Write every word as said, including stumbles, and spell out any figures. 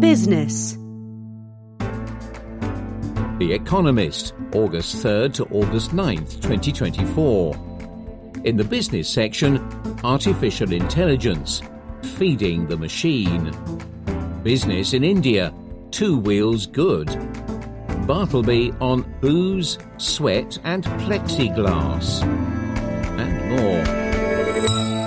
business. The Economist, August third to August ninth, twenty twenty-four. In the business section, Artificial Intelligence, Feeding the Machine. Business in India, Two Wheels Good. Bartleby on booze, sweat and plexiglass. And more.